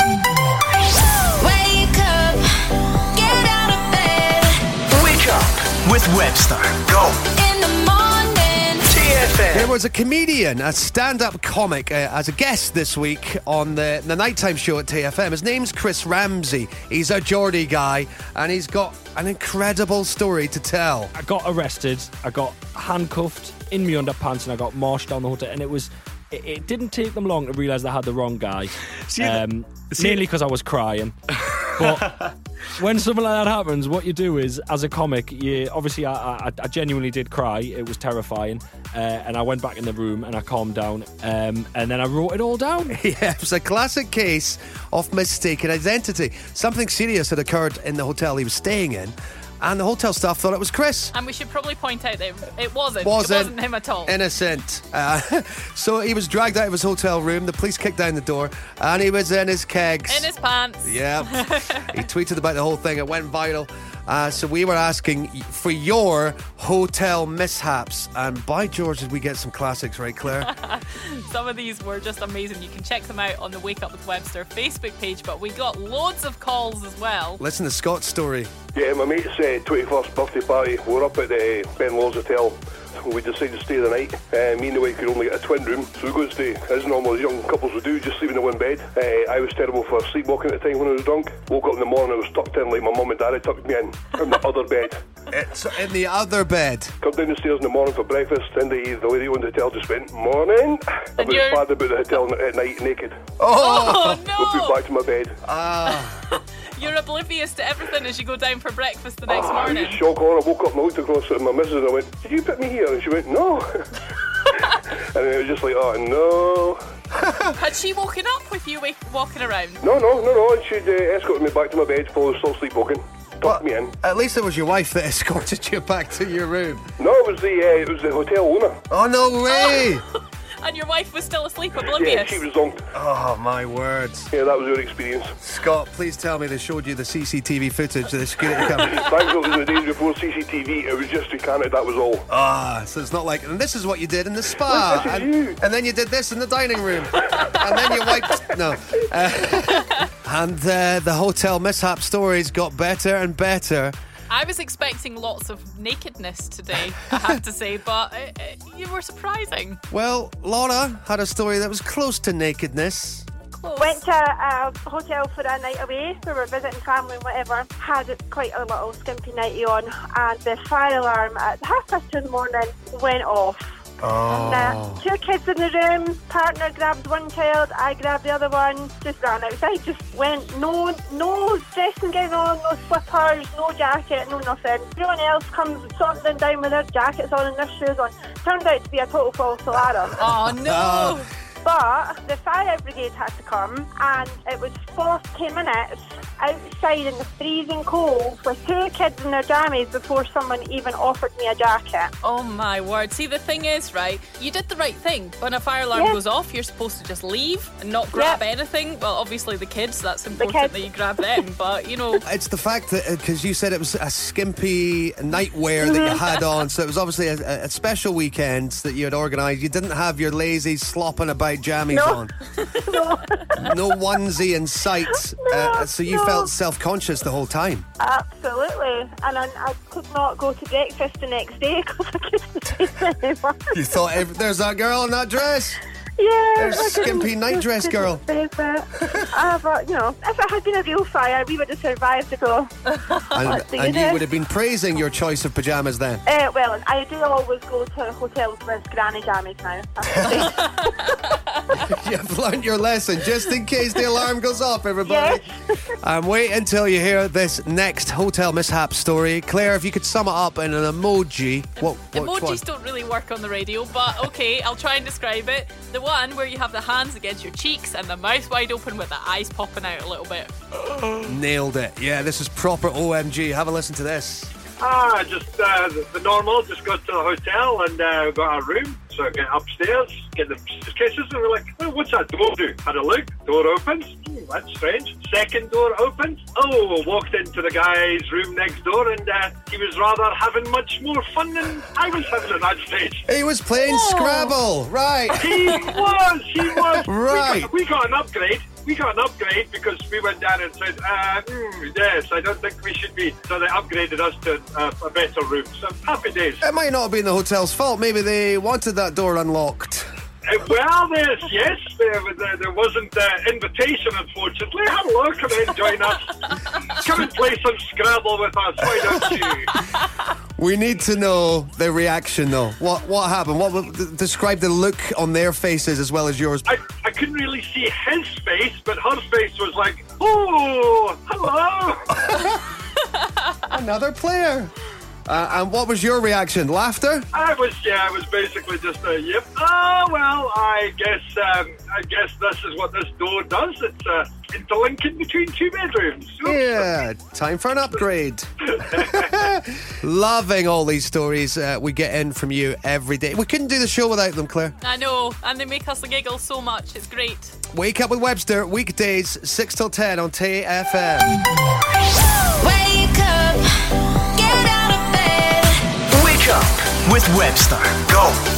Wake up, get out of bed. Wake up with Webster. Go. In the morning. TFM. There was a comedian, a stand-up comic, as a guest this week on the nighttime show at TFM. His name's Chris Ramsey. He's a Geordie guy, and he's got an incredible story to tell. I got arrested, I got handcuffed in my underpants, and I got marched down the hotel. And it didn't take them long to realise I had the wrong guy. Mainly because I was crying. But when something like that happens, what you do is, as a comic, I genuinely did cry. It was terrifying. And I went back in the room and I calmed down. And then I wrote it all down. Yeah, it was a classic case of mistaken identity. Something serious had occurred in the hotel he was staying in, and the hotel staff thought it was Chris. And we should probably point out that it wasn't him at all. Innocent. So he was dragged out of his hotel room. The police kicked down the door, and he was in his kegs. In his pants. Yeah. He tweeted about the whole thing. It went viral. So we were asking for your hotel mishaps, and by George, did we get some classics, right, Claire? Some of these were just amazing. You can check them out on the Wake Up with Webster Facebook page, but we got loads of calls as well. Listen to Scott's story. Yeah, my mate's 21st birthday party. We're up at the Ben Law's Hotel. We decided to stay the night. Me and the wife could only get a twin room, so we go to stay, as normal as young couples would do, just sleep in the one bed. I was terrible for sleepwalking at the time when I was drunk. Woke up in the morning, I was tucked in like my mum and dad had tucked me in the other bed. It's in the other bed. Come down the stairs in the morning for breakfast, and the lady on the hotel just went, "Morning." I was bad about the hotel at night, naked. Oh no! Go put back to my bed. You're oblivious to everything as you go down for breakfast the next I morning. was shock on. I woke up and I looked across at my missus and I went, "Did you put me here?" And she went, "No." And it was just like, "Oh no." Had she woken up with you walking around? No. And she'd escorted me back to my bed while I was still sleepwalking. Tucked me in. At least it was your wife that escorted you back to your room. No, it was the hotel owner. Oh, no way! And your wife was still asleep, Yeah, oblivious. she was zonked. Oh, my words. Yeah, that was your experience. Scott, please tell me they showed you the CCTV footage of the security camera. Thanks, it was the days before CCTV. It was just recanted, that was all. So it's not like, and this is what you did in the spa. Look, this is you. And then you did this in the dining room. And then you wiped... No. And the hotel mishap stories got better and better. I was expecting lots of nakedness today, I have to say, but you were surprising. Well, Laura had a story that was close to nakedness. Close. Went to a hotel for a night away. We were visiting family and whatever. Had quite a little skimpy nightie on, and the fire alarm at 2:30 in the morning went off. Oh. And, two kids in the room, partner grabbed one child, I grabbed the other one, just ran outside, just went, no dressing gown on, no slippers, no jacket, no nothing. Everyone else comes sauntering down with their jackets on and their shoes on. Turned out to be a total false alarm. Oh no! But the fire brigade had to come, and it was 40 minutes outside in the freezing cold with two kids in their jammies before someone even offered me a jacket. Oh my word. See, the thing is, right, you did the right thing. When a fire alarm goes off, you're supposed to just leave and not grab anything. Well, obviously the kids, that's important that you grab them, but, you know... It's the fact that, because you said it was a skimpy nightwear that you had on, so it was obviously a special weekend that you had organised. You didn't have your lazy slopping about jammies on. No onesie in sight. So you felt self-conscious the whole time. Absolutely. And I could not go to breakfast the next day because I couldn't take it anymore. You thought, there's that girl in that dress. Yeah. There's a skimpy nightdress girl. But, you know, if it had been a real fire, we would have survived it all. And you would have been praising your choice of pyjamas then. Well, I do always go to hotels with granny jammies now. You've learned your lesson, just in case the alarm goes off, everybody. Yes. Wait until you hear this next hotel mishap story. Claire, if you could sum it up in an emoji, which Emojis one? don't really work on the radio, but okay, I'll try and describe it. The one where you have the hands against your cheeks and the mouth wide open with the eyes popping out a little bit. Nailed it. Yeah, this is proper OMG. Have a listen to this. Just the normal. Just got to the hotel and got a room. So I get upstairs, get the suitcases, and we're like, well, what's that door do? Had a look, door opens. That's strange. Second door opens. Walked into the guy's room next door, and he was rather having much more fun than I was having at that stage. He was playing Scrabble, right? He was. Right. We got an upgrade. we got an upgrade because we went down and said, yes, I don't think we should be. So they upgraded us to a better room. So happy days. It might not have been the hotel's fault. Maybe they wanted that door unlocked. Well, there wasn't invitation, unfortunately. Hello, come in, join us. Come and play some Scrabble with us, why don't you? We need to know the reaction, though. What happened? Describe the look on their faces as well as yours. I couldn't really see his face, but her face was like, oh, hello. Another player. And what was your reaction? Laughter? I was basically just a yep. Oh well, I guess this is what this door does. It's interlinking between two bedrooms. Oops. Yeah, time for an upgrade. Loving all these stories we get in from you every day. We couldn't do the show without them, Claire. I know, and they make us giggle so much. It's great. Wake Up with Webster, weekdays 6 till 10 on TFM. Wake up, get out of bed. Wake up with Webster. Go.